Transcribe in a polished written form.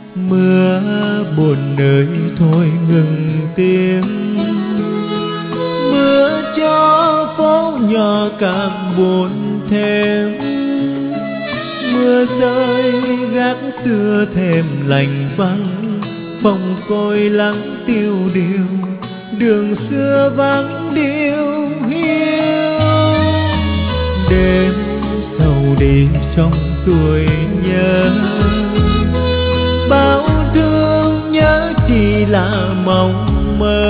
Mưa buồn nơi thôi ngừng tiếng, mưa cho phố nhỏ càng buồn thêm. Mưa rơi gác xưa thêm lạnh vắng, phòng côi lắng tiêu điều, đường xưa vắng điêu hiu. Đêm sầu đi trong tuổi nhớ, bao thương nhớ chỉ là mộng mơ.